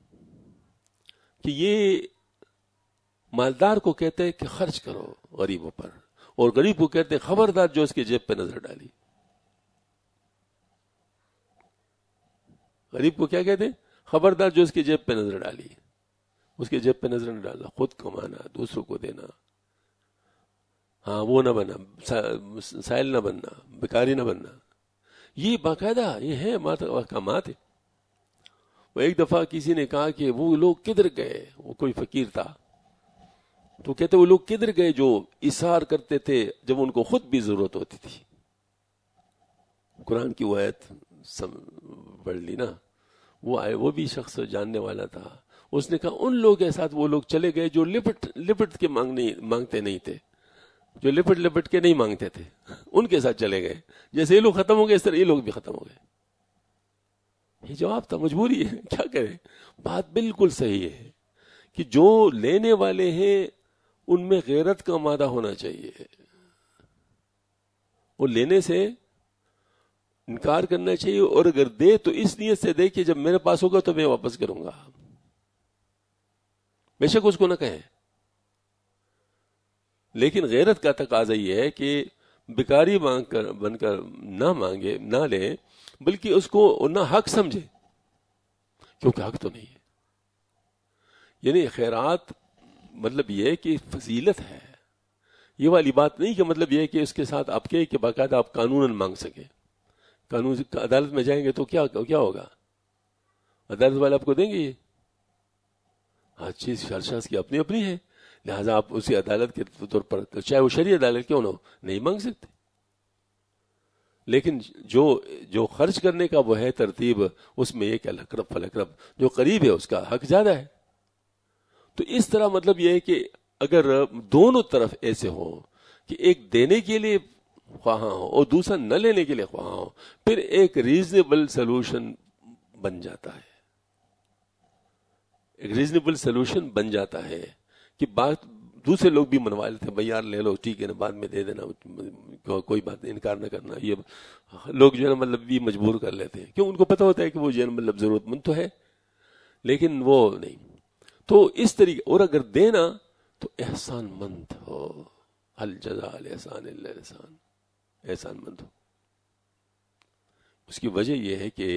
کہ یہ مالدار کو کہتے ہیں کہ خرچ کرو غریبوں پر, اور غریب کو کہتے ہیں خبردار جو اس کی جیب پہ نظر ڈالی. غریب کو کیا کہتے ہیں؟ خبردار جو اس کی جیب پہ نظر ڈالی. اس کی جیب پہ نظر نہ ڈالنا, خود کمانا, دوسروں کو دینا. ہاں, وہ نہ بننا, سائل نہ بننا, بیکاری نہ بننا. یہ باقاعدہ یہ ہے احکامات ہے. وہ ایک دفعہ کسی نے کہا کہ وہ لوگ کدھر گئے, وہ کوئی فقیر تھا, تو کہتے وہ لوگ کدھر گئے جو اثار کرتے تھے جب ان کو خود بھی ضرورت ہوتی تھی. قرآن کی وہ آیت پڑھ لی نا, وہ آئے، وہ بھی شخص جاننے والا تھا، اس نے کہا ان لوگوں کے ساتھ وہ لوگ چلے گئے جو لپٹ کے مانگتے نہیں تھے، جو لپٹ کے نہیں مانگتے تھے، ان کے ساتھ چلے گئے. جیسے یہ لوگ ختم ہو گئے اس طرح یہ لوگ بھی ختم ہو گئے. یہ جواب تھا، مجبوری ہے، کیا کرے. بات بالکل صحیح ہے کہ جو لینے والے ہیں ان میں غیرت کا مادہ ہونا چاہیے. وہ لینے سے انکار کرنا چاہیے، اور اگر دے تو اس نیت سے دے کہ جب میرے پاس ہوگا تو میں واپس کروں گا، بے شک اس کو نہ کہیں. لیکن غیرت کا تقاضا یہ ہے کہ بیکاری بن کر نہ مانگے، نہ لے، بلکہ اس کو نہ حق سمجھے، کیونکہ حق تو نہیں ہے. یعنی خیرات مطلب یہ ہے کہ فضیلت ہے، یہ والی بات نہیں کہ مطلب یہ ہے کہ اس کے ساتھ آپ کہ باقاعدہ آپ قانوناً مانگ سکیں. قانون عدالت میں جائیں گے تو کیا ہوگا؟ عدالت والے آپ کو دیں گے یہ؟ ہر چیز ہر شخص کی اپنی اپنی ہے، لہذا آپ اسی عدالت کے طور پر چاہے وہ شرعی عدالت کیوں نہ ہو نہیں مانگ سکتے. لیکن جو خرچ کرنے کا وہ ہے ترتیب، اس میں یہ کہ الاقرب فالاقرب، جو قریب ہے اس کا حق زیادہ ہے. تو اس طرح مطلب یہ ہے کہ اگر دونوں طرف ایسے ہوں کہ ایک دینے کے لیے خواہاں ہو اور دوسرا نہ لینے کے لیے خواہاں ہو، پھر ایک ریزنیبل سلوشن بن جاتا ہے. ایک ریزنیبل سلوشن بن جاتا ہے کہ بات دوسرے لوگ بھی منوا لیتے ہیں، بھائی یار لے لو، ٹھیک ہے نا، بعد میں دے دینا، کوئی بات نہیں، انکار نہ کرنا. یہ لوگ جو ہے نا مطلب بھی مجبور کر لیتے ہیں، کیوں؟ ان کو پتہ ہوتا ہے کہ وہ جو ہے نا مطلب ضرورت مند تو ہے لیکن وہ نہیں. تو اس طریقے، اور اگر دینا تو احسان مند ہو، هل جزاء الاحسان الا الاحسان، احسان مند ہو. اس کی وجہ یہ ہے کہ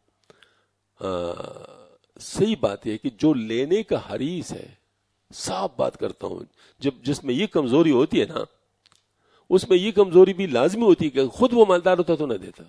صحیح بات ہے کہ جو لینے کا حریص ہے، صاف بات کرتا ہوں، جس میں یہ کمزوری ہوتی ہے نا، اس میں یہ کمزوری بھی لازمی ہوتی ہے کہ خود وہ مالدار ہوتا تو نہ دیتا.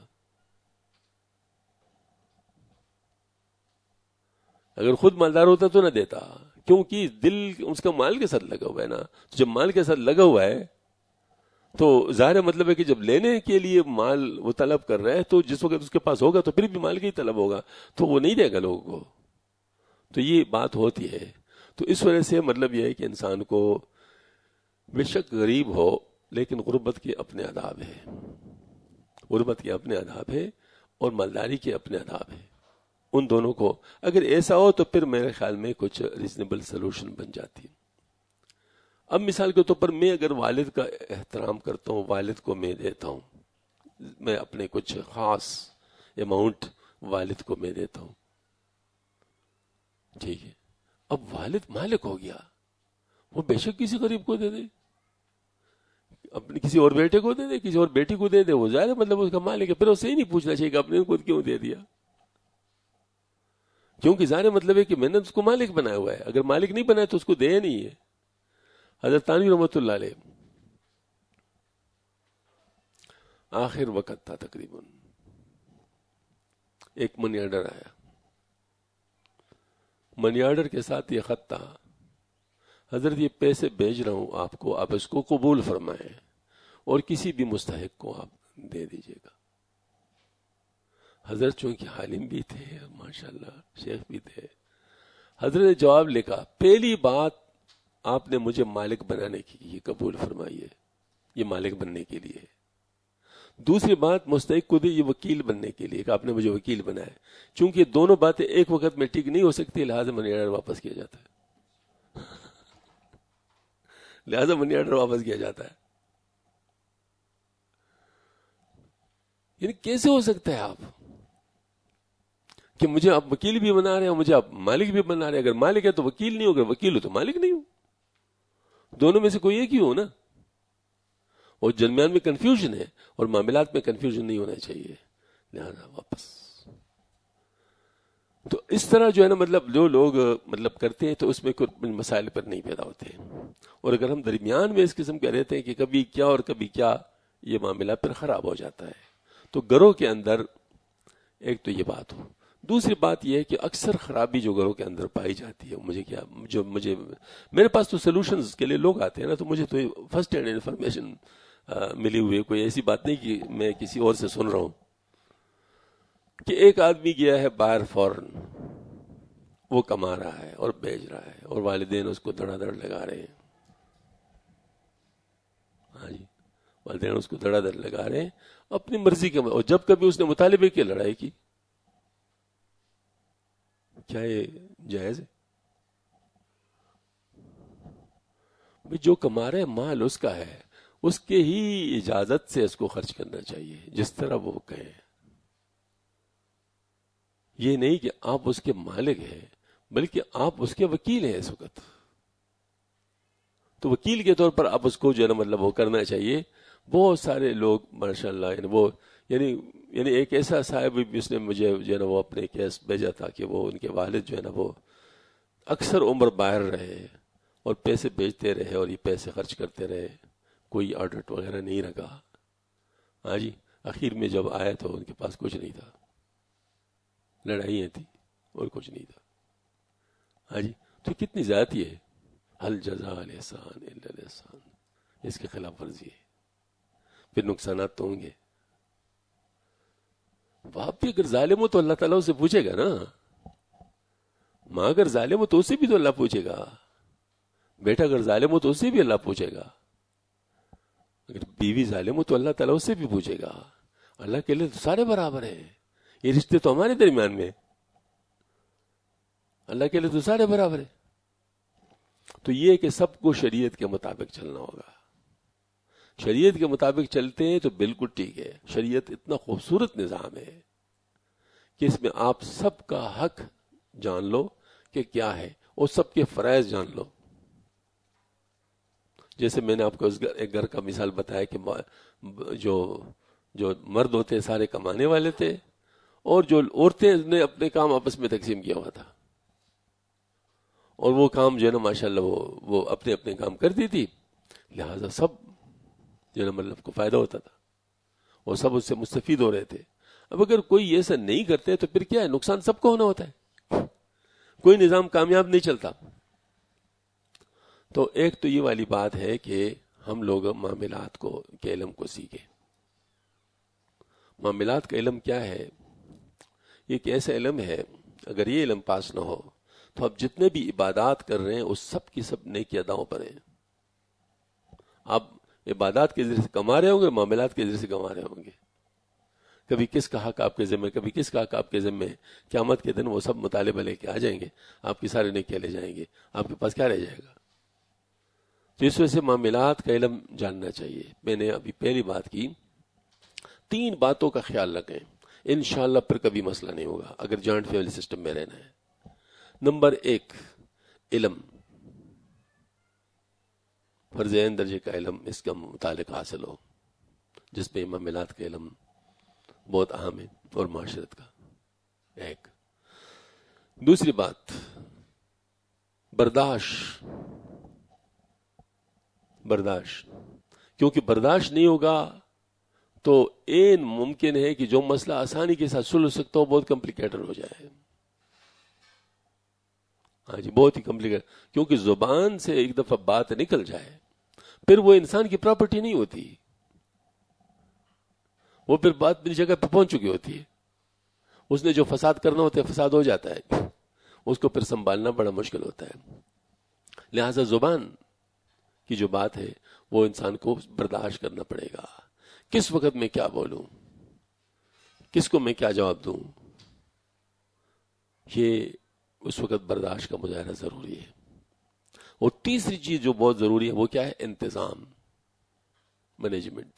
اگر خود مالدار ہوتا تو نہ دیتا، کیونکہ دل اس کا مال کے ساتھ لگا ہوا ہے نا. جب مال کے ساتھ لگا ہوا ہے تو ظاہر مطلب ہے کہ جب لینے کے لیے مال وہ طلب کر رہا ہے تو جس وقت اس کے پاس ہوگا تو پھر بھی مال کا ہی طلب ہوگا، تو وہ نہیں دے گا لوگوں کو. تو یہ بات ہوتی ہے. تو اس وجہ سے مطلب یہ ہے کہ انسان کو بے شک غریب ہو لیکن غربت کے اپنے آداب ہے، غربت کے اپنے آداب ہے اور مالداری کے اپنے آداب ہے. ان دونوں کو اگر ایسا ہو تو پھر میرے خیال میں کچھ ریزنیبل سلوشن بن جاتی. اب مثال کے طور پر میں اگر والد کا احترام کرتا ہوں، والد کو میں دیتا ہوں، میں اپنے کچھ خاص اماؤنٹ والد کو میں دیتا ہوں، ٹھیک ہے. اب والد مالک ہو گیا، وہ بے شک کسی غریب کو دے دے، اپنے کسی اور بیٹے کو دے دے، کسی اور بیٹی کو دے دے، وہ ظاہر مطلب اس کا مالک ہے. پھر اسے ہی نہیں پوچھنا چاہیے کہ اپنے کو کیوں دے دیا، کیونکہ ظاہر مطلب ہے کہ میں نے اس کو مالک بنایا ہوا ہے. اگر مالک نہیں بنایا تو اس کو دے نہیں ہے. حضرت تانوی رحمۃ اللہ علیہ آخر وقت تھا، تقریباً ایک منی آرڈر آیا، منی آرڈر کے ساتھ یہ خط تھا، حضرت یہ پیسے بھیج رہا ہوں آپ کو، آپ اس کو قبول فرمائیں اور کسی بھی مستحق کو آپ دے دیجیے گا. حضرت چونکہ عالم بھی تھے، ماشاءاللہ شیخ بھی تھے، حضرت نے جواب لکھا، پہلی بات آپ نے مجھے مالک بنانے کی، یہ قبول فرمائیے، یہ مالک بننے کے لیے. دوسری بات مستحق کو دی، یہ وکیل بننے کے لیے کہ آپ نے مجھے وکیل بنایا. چونکہ دونوں باتیں ایک وقت میں ٹھیک نہیں ہو سکتی، لہٰذا منی آرڈر واپس کیا جاتا ہے. لہذا منی آرڈر واپس کیا جاتا ہے. یعنی کیسے ہو سکتا ہے آپ کہ مجھے آپ وکیل بھی بنا رہے ہیں، مجھے آپ مالک بھی بنا رہے ہیں؟ اگر مالک ہے تو وکیل نہیں ہو، اگر وکیل ہو تو مالک نہیں ہو. دونوں میں سے کوئی ایک ہی ہو نا. اور درمیان میں کنفیوژن ہے، اور معاملات میں کنفیوژن نہیں ہونا چاہیے، لہذا واپس. تو اس طرح جو ہے نا مطلب جو لوگ مطلب کرتے ہیں تو اس میں کوئی مسائل پر نہیں پیدا ہوتے ہیں. اور اگر ہم درمیان میں اس قسم کے رہتے ہیں کہ کبھی کیا اور کبھی کیا، یہ معاملہ پھر خراب ہو جاتا ہے. تو گھروں کے اندر ایک تو یہ بات ہو. دوسری بات یہ ہے کہ اکثر خرابی جو گھروں کے اندر پائی جاتی ہے، مجھے میرے پاس تو سلوشنز کے لیے لوگ آتے ہیں نا، تو مجھے تو فرسٹ ہینڈ انفارمیشن ملی ہوئی ہے. کوئی ایسی بات نہیں کہ میں کسی اور سے سن رہا ہوں کہ ایک آدمی گیا ہے باہر فورن، وہ کما رہا ہے اور بیچ رہا ہے، اور والدین اس کو دھڑا دھڑ لگا رہے ہیں. ہاں جی، والدین اس کو دھڑا دھڑ لگا رہے ہیں اپنی مرضی کے. اور جب کبھی اس نے مطالبے کی لڑائی کی، کیا یہ جائز ہے؟ جو کما رہے مال اس کا ہے، اس کے ہی اجازت سے اس کو خرچ کرنا چاہیے جس طرح وہ کہیں. یہ نہیں کہ آپ اس کے مالک ہیں، بلکہ آپ اس کے وکیل ہیں اس وقت. تو وکیل کے طور پر آپ اس کو جو ہے نا مطلب وہ کرنا چاہیے. بہت سارے لوگ ماشاءاللہ یعنی ایک ایسا صاحب جس نے مجھے جو ہے نا وہ اپنے کیس بھیجا تھا کہ وہ ان کے والد جو ہے نا وہ اکثر عمر باہر رہے اور پیسے بیچتے رہے اور یہ پیسے خرچ کرتے رہے، کوئی آڈٹ وغیرہ نہیں رکھا. ہاں جی، آخر میں جب آئے تو ان کے پاس کچھ نہیں تھا، لڑائیاں تھی اور کچھ نہیں تھا. ہاں جی، تو کتنی زیادتی ہے. حل جزاء الاحسان الا الاحسان، اس کے خلاف ورزی ہے. پھر نقصانات تو ہوں گے. باپ بھی اگر ظالم ہو تو اللہ تعالیٰ اسے پوچھے گا نا. ماں اگر ظالم ہو تو اسے بھی تو اللہ پوچھے گا. بیٹا اگر ظالم ہو تو اسے بھی اللہ پوچھے گا. اگر بیوی ظالم ہو تو اللہ تعالیٰ اسے بھی پوچھے گا. اللہ کے لیے تو سارے برابر ہیں. یہ رشتے تو ہمارے درمیان میں، اللہ کے لیے تو سارے برابر ہیں. تو یہ کہ سب کو شریعت کے مطابق چلنا ہوگا. شریعت کے مطابق چلتے ہیں تو بالکل ٹھیک ہے. شریعت اتنا خوبصورت نظام ہے کہ اس میں آپ سب کا حق جان لو کہ کیا ہے، اور سب کے فرائض جان لو. جیسے میں نے آپ کو ایک گھر کا مثال بتایا کہ جو مرد ہوتے سارے کمانے والے تھے، اور جو عورتیں نے اپنے کام آپس میں تقسیم کیا ہوا تھا، اور وہ کام جو ہے نا ماشاءاللہ وہ اپنے اپنے کام کرتی تھی. لہذا سب جو ہے نا مطلب کو فائدہ ہوتا تھا اور سب اس سے مستفید ہو رہے تھے. اب اگر کوئی ایسا نہیں کرتے تو پھر کیا ہے، نقصان سب کو ہونا ہوتا ہے. کوئی نظام کامیاب نہیں چلتا. تو ایک تو یہ والی بات ہے کہ ہم لوگ معاملات کے علم کو سیکھیں. معاملات کا علم کیا ہے؟ یہ ایک ایسا علم ہے، اگر یہ علم پاس نہ ہو تو آپ جتنے بھی عبادات کر رہے ہیں اس سب کی سب نیکی اداؤں پر ہیں. آپ عبادات کے ذریعے سے کما رہے ہوں گے، معاملات کے ذریعے سے کما رہے ہوں گے. کبھی کس کا حق آپ کے ذمہ، کبھی کس کا حق آپ کے ذمہ. قیامت کے دن وہ سب مطالبہ لے کے آ جائیں گے، آپ کی سارے نیکیاں لے جائیں گے، آپ کے پاس کیا رہ جائے گا. تو اس وجہ سے معاملات کا علم جاننا چاہیے. میں نے ابھی پہلی بات کی، 3 باتوں کا خیال رکھیں، انشاءاللہ پھر کبھی مسئلہ نہیں ہوگا اگر جوائنٹ فیملی سسٹم میں رہنا ہے. نمبر 1، علم، فرض عین درجے کا علم، اس کا متعلق حاصل ہو، جس میں معاملات کا علم بہت اہم ہے اور معاشرت کا. ایک دوسری بات، برداشت. کیونکہ برداشت نہیں ہوگا تو این ممکن ہے کہ جو مسئلہ آسانی کے ساتھ سلجھ سکتا ہو بہت کمپلیکیٹڈ ہو جائے. ہاں جی، بہت ہی کمپلیکیٹڈ. کیونکہ زبان سے ایک دفعہ بات نکل جائے پھر وہ انسان کی پراپرٹی نہیں ہوتی، وہ پھر بات اپنی جگہ پہ پہنچ چکی ہوتی ہے. اس نے جو فساد کرنا ہوتا ہے فساد ہو جاتا ہے، اس کو پھر سنبھالنا بڑا مشکل ہوتا ہے. لہذا زبان کی جو بات ہے وہ انسان کو برداشت کرنا پڑے گا. کس وقت میں کیا بولوں، کس کو میں کیا جواب دوں، یہ اس وقت برداشت کا مظاہرہ ضروری ہے. اور تیسری چیز جو بہت ضروری ہے وہ کیا ہے؟ انتظام، مینجمنٹ.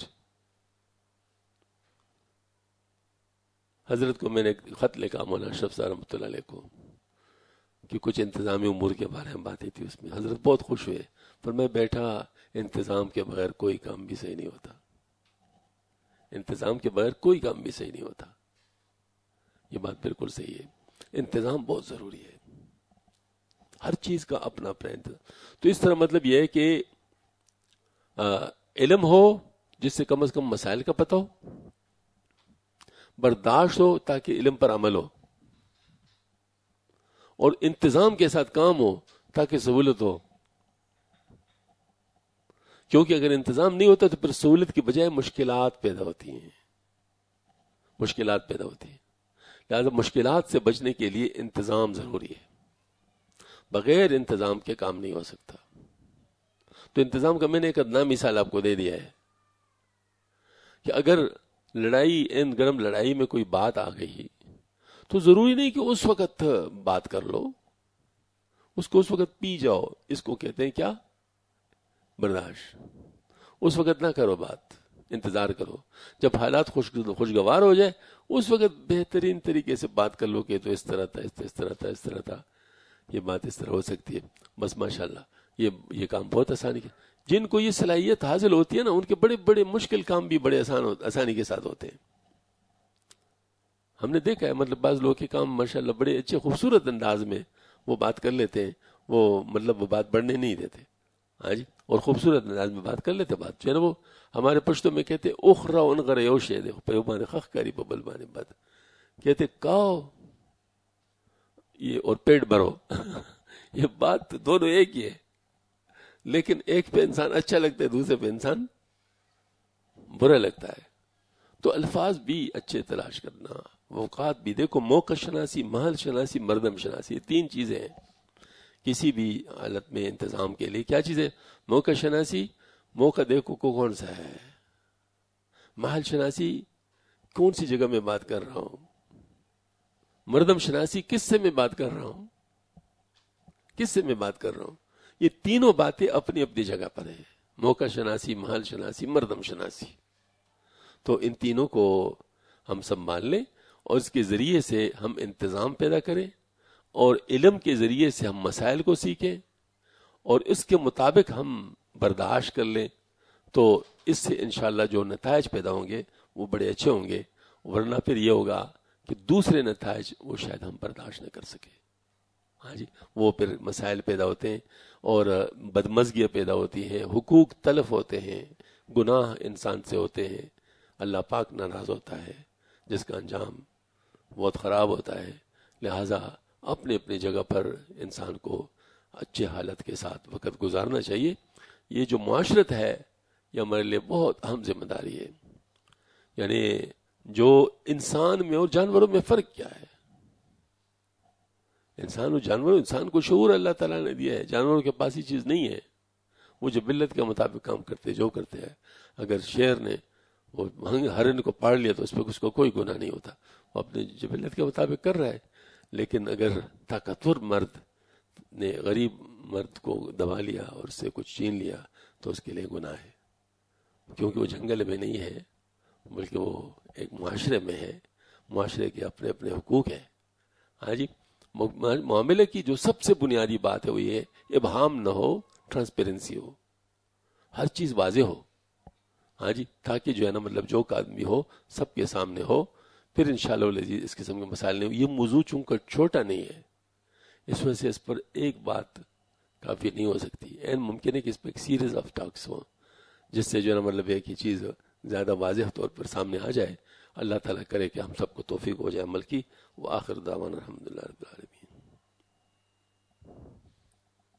حضرت کو میں نے ایک خط لکھا مولانا اشرف صاحب رحمۃ اللہ علیہ کو کہ کچھ انتظامی امور کے بارے میں باتیں تھی. اس میں حضرت بہت خوش ہوئے، پر میں بیٹھا، انتظام کے بغیر کوئی کام بھی صحیح نہیں ہوتا. انتظام کے بغیر کوئی کام بھی صحیح نہیں ہوتا. یہ بات بالکل صحیح ہے. انتظام بہت ضروری ہے، ہر چیز کا اپنا اپنا انتظام. تو اس طرح مطلب یہ ہے کہ علم ہو جس سے کم از کم مسائل کا پتہ ہو، برداشت ہو تاکہ علم پر عمل ہو، اور انتظام کے ساتھ کام ہو تاکہ سہولت ہو. کیونکہ اگر انتظام نہیں ہوتا تو پھر سہولت کی بجائے مشکلات پیدا ہوتی ہیں. لہذا مشکلات سے بچنے کے لیے انتظام ضروری ہے، بغیر انتظام کے کام نہیں ہو سکتا. تو انتظام کا میں نے ایک ادنا مثال آپ کو دے دیا ہے کہ اگر گرم لڑائی میں کوئی بات آ گئی تو ضروری نہیں کہ اس وقت بات کر لو، اس کو اس وقت پی جاؤ. اس کو کہتے ہیں کیا؟ برداشت. اس وقت نہ کرو بات، انتظار کرو. جب حالات خوشگوار ہو جائے اس وقت بہترین طریقے سے بات کر لو کہ تو اس طرح تھا، اس طرح تھا، اس طرح تھا، یہ بات اس طرح ہو سکتی ہے. بس ماشاءاللہ یہ کام بہت آسانی کے، جن کو یہ صلاحیت حاصل ہوتی ہے نا، ان کے بڑے بڑے مشکل کام بھی بڑے آسانی کے ساتھ ہوتے ہیں. ہم نے دیکھا ہے مطلب بعض لوگوں کے کام ماشاءاللہ بڑے اچھے خوبصورت انداز میں وہ بات کر لیتے ہیں، وہ مطلب وہ بات بڑھنے نہیں دیتے. ہاں جی، اور خوبصورت انداز میں بات کر لیتے. بات جو ہے نا وہ ہمارے پشتوں میں کہتے اخرا انغر یوشے دے پیوبان خخ کاری ببل بانے بات کہتے کاؤ یہ اور پیٹ بھرو. یہ بات دونوں ایک ہی ہے، لیکن ایک پہ انسان اچھا لگتا ہے، دوسرے پہ انسان برا لگتا ہے. تو الفاظ بھی اچھے تلاش کرنا، اوقات بھی. دیکھو موقع شناسی، محل شناسی، مردم شناسی، یہ تین چیزیں ہیں کسی بھی حالت میں انتظام کے لیے. کیا چیز ہے؟ موقع شناسی، موقع دیکھو کو کون سا ہے. محل شناسی، کون سی جگہ میں بات کر رہا ہوں. مردم شناسی، کس سے میں بات کر رہا ہوں، کس سے میں بات کر رہا ہوں. یہ تینوں باتیں اپنی اپنی جگہ پر ہیں، موقع شناسی، محل شناسی، مردم شناسی. تو ان تینوں کو ہم سنبھال لیں اور اس کے ذریعے سے ہم انتظام پیدا کریں، اور علم کے ذریعے سے ہم مسائل کو سیکھیں اور اس کے مطابق ہم برداشت کر لیں. تو اس سے انشاءاللہ جو نتائج پیدا ہوں گے وہ بڑے اچھے ہوں گے. ورنہ پھر یہ ہوگا کہ دوسرے نتائج وہ شاید ہم برداشت نہ کر سکیں. ہاں جی، وہ پھر مسائل پیدا ہوتے ہیں اور بدمزگیاں پیدا ہوتی ہیں، حقوق تلف ہوتے ہیں، گناہ انسان سے ہوتے ہیں، اللہ پاک ناراض ہوتا ہے، جس کا انجام بہت خراب ہوتا ہے. لہٰذا اپنے اپنی جگہ پر انسان کو اچھے حالت کے ساتھ وقت گزارنا چاہیے. یہ جو معاشرت ہے یہ ہمارے لیے بہت اہم ذمہ داری ہے. یعنی جو انسان میں اور جانوروں میں فرق کیا ہے؟ انسان اور جانوروں، انسان کو شعور اللہ تعالیٰ نے دیا ہے، جانوروں کے پاس یہ چیز نہیں ہے. وہ جبلت کے مطابق کام کرتے جو کرتے ہیں. اگر شیر نے وہ ہرن کو پاڑ لیا تو اس پہ اس کو کوئی گناہ نہیں ہوتا، وہ اپنے جبلت کے مطابق کر رہا ہے. لیکن اگر طاقتور مرد نے غریب مرد کو دبا لیا اور اس سے کچھ چھین لیا تو اس کے لیے گناہ ہے، کیونکہ وہ جنگل میں نہیں ہے بلکہ وہ ایک معاشرے میں ہے. معاشرے کے اپنے اپنے حقوق ہیں. ہاں جی، معاملے کی جو سب سے بنیادی بات ہے وہ یہ ابہام نہ ہو، ٹرانسپیرنسی ہو، ہر چیز واضح ہو. ہاں جی، تاکہ جو ہے نا مطلب جو آدمی ہو سب کے سامنے ہو. پھر انشاءاللہ العزیز اس قسم کے مسائل نہیں. یہ موضوع چونکہ چھوٹا نہیں ہے، اس وجہ سے اس پر ایک بات کافی نہیں ہو سکتی. این ممکن ہے کہ اس پر ایک سیریز آف ٹاکس ہو جس سے جو ہے نا مطلب ایک ہی چیز زیادہ واضح طور پر سامنے آ جائے. اللہ تعالیٰ کرے کہ ہم سب کو توفیق ہو جائے عمل کی. وآخر دعوانا الحمدللہ رب العالمین.